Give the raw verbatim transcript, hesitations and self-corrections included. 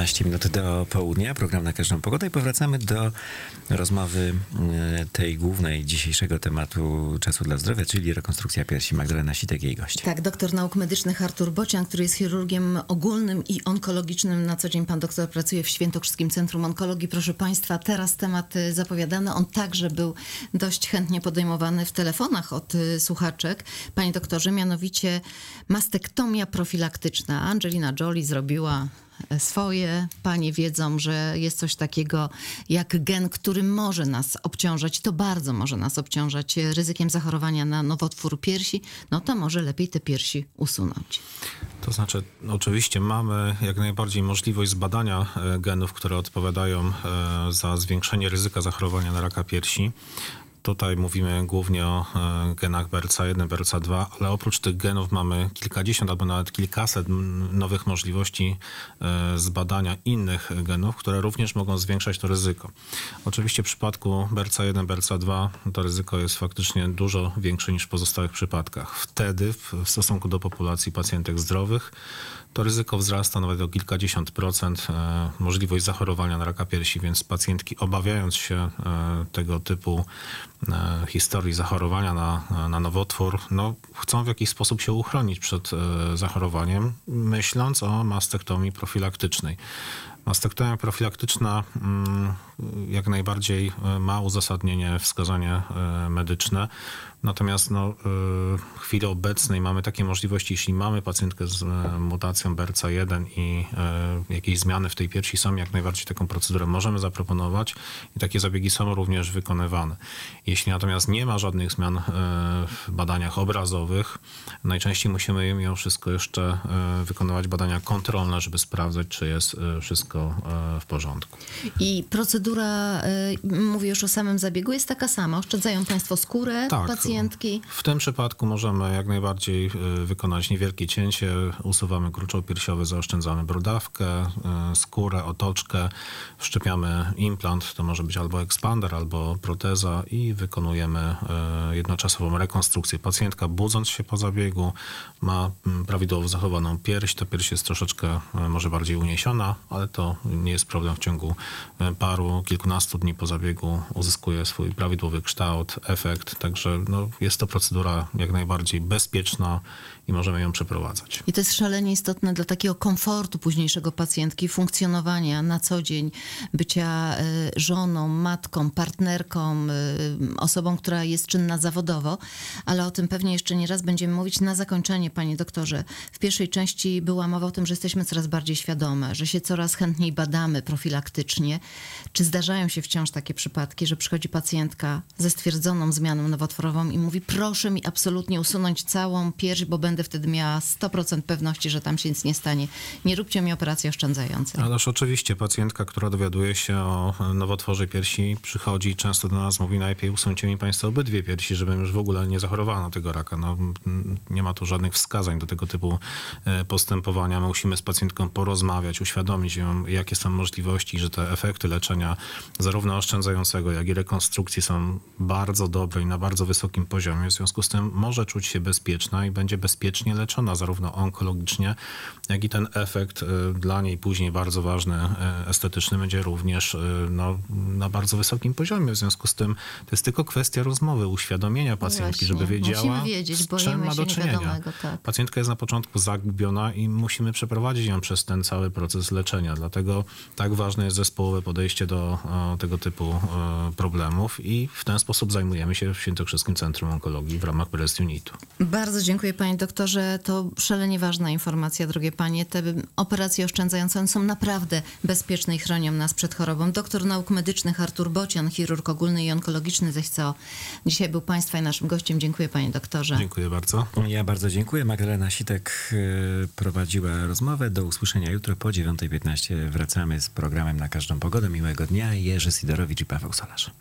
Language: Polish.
piętnaście minut do południa, program Na Każdą Pogodę i powracamy do rozmowy tej głównej dzisiejszego tematu Czasu dla Zdrowia, czyli rekonstrukcja piersi. Magdalena Sitek, jej gość. Tak, doktor nauk medycznych Artur Bocian, który jest chirurgiem ogólnym i onkologicznym. Na co dzień pan doktor pracuje w Świętokrzyskim Centrum Onkologii. Proszę państwa, teraz temat zapowiadany. On także był dość chętnie podejmowany w telefonach od słuchaczek. Panie doktorze, mianowicie mastektomia profilaktyczna. Angelina Jolie zrobiła swoje. Panie wiedzą, że jest coś takiego jak gen, który może nas obciążać, to bardzo może nas obciążać ryzykiem zachorowania na nowotwór piersi. No to może lepiej te piersi usunąć. To znaczy, oczywiście mamy jak najbardziej możliwość zbadania genów, które odpowiadają za zwiększenie ryzyka zachorowania na raka piersi. Tutaj mówimy głównie o genach B R C A jeden, B R C A dwa, ale oprócz tych genów mamy kilkadziesiąt albo nawet kilkaset nowych możliwości zbadania innych genów, które również mogą zwiększać to ryzyko. Oczywiście w przypadku B R C A jeden, B R C A dwa to ryzyko jest faktycznie dużo większe niż w pozostałych przypadkach. Wtedy w stosunku do populacji pacjentek zdrowych to ryzyko wzrasta nawet o kilkadziesiąt procent, możliwość zachorowania na raka piersi, więc pacjentki, obawiając się tego typu historii zachorowania na, na nowotwór, no, chcą w jakiś sposób się uchronić przed zachorowaniem, myśląc o mastektomii profilaktycznej. Mastektomia profilaktyczna jak najbardziej ma uzasadnienie, wskazanie medyczne. Natomiast no, w chwili obecnej mamy takie możliwości, jeśli mamy pacjentkę z mutacją B R C A jeden i jakieś zmiany w tej piersi są, jak najbardziej taką procedurę możemy zaproponować i takie zabiegi są również wykonywane. Jeśli natomiast nie ma żadnych zmian w badaniach obrazowych, najczęściej musimy mimo wszystko jeszcze wykonywać badania kontrolne, żeby sprawdzać, czy jest wszystko w porządku. I procedura, mówię już o samym zabiegu, jest taka sama. Oszczędzają państwo skórę tak, pacjentki? W tym przypadku możemy jak najbardziej wykonać niewielkie cięcie. Usuwamy gruczoł piersiowy, zaoszczędzamy brodawkę, skórę, otoczkę, wszczepiamy implant, to może być albo ekspander, albo proteza i wykonujemy jednoczasową rekonstrukcję. Pacjentka, budząc się po zabiegu, ma prawidłowo zachowaną pierś. Ta pierś jest troszeczkę może bardziej uniesiona, ale to nie jest problem. W ciągu paru, kilkunastu dni po zabiegu uzyskuje swój prawidłowy kształt, efekt. Także no, jest to procedura jak najbardziej bezpieczna i możemy ją przeprowadzać. I to jest szalenie istotne dla takiego komfortu późniejszego pacjentki, funkcjonowania na co dzień, bycia żoną, matką, partnerką, osobą, która jest czynna zawodowo, ale o tym pewnie jeszcze nie raz będziemy mówić. Na zakończenie, panie doktorze, w pierwszej części była mowa o tym, że jesteśmy coraz bardziej świadome, że się coraz chętniej badamy profilaktycznie. Czy zdarzają się wciąż takie przypadki, że przychodzi pacjentka ze stwierdzoną zmianą nowotworową i mówi: proszę mi absolutnie usunąć całą pierś, bo będę wtedy miała sto procent pewności, że tam się nic nie stanie. Nie róbcie mi operacji oszczędzającej. Ależ oczywiście pacjentka, która dowiaduje się o nowotworze piersi, przychodzi często do nas, mówi: najlepiej usuńcie mi państwo obydwie piersi, żebym już w ogóle nie zachorowała na tego raka. No, nie ma tu żadnych wskazań do tego typu postępowania. My musimy z pacjentką porozmawiać, uświadomić ją, jakie są możliwości, że te efekty leczenia zarówno oszczędzającego, jak i rekonstrukcji są bardzo dobre i na bardzo wysokim poziomie. W związku z tym może czuć się bezpieczna i będzie bezpiecznie leczona zarówno onkologicznie, jak i ten efekt dla niej później bardzo ważny, estetyczny, będzie również no, na bardzo wysokim poziomie. W związku z tym to jest tylko kwestia rozmowy, uświadomienia pacjentki, Właśnie. żeby wiedziała, wiedzieć, z czym ma do czynienia. Tak. Pacjentka jest na początku zagubiona i musimy przeprowadzić ją przez ten cały proces leczenia. Dlatego tak ważne jest zespołowe podejście do o, tego typu o, problemów i w ten sposób zajmujemy się w Świętokrzyskim Centrum Onkologii w ramach Breast Unitu. Bardzo dziękuję, panie doktorze. To szalenie ważna informacja, drogie panie. Te operacje oszczędzające są naprawdę bezpieczne i chronią nas przed chorobą. Doktor nauk medycznych Artur Bocian, chirurg ogólny i onkologiczny ze C O. Dzisiaj był państwa i naszym gościem. Dziękuję, panie doktorze. Dziękuję bardzo. Ja bardzo dziękuję. Magdalena Sitek prowadziła rozmowę. Do usłyszenia jutro po dziewiątej piętnaście. Wracamy z programem Na Każdą Pogodę. Miłego dnia. Jerzy Sidorowicz i Paweł Solarz.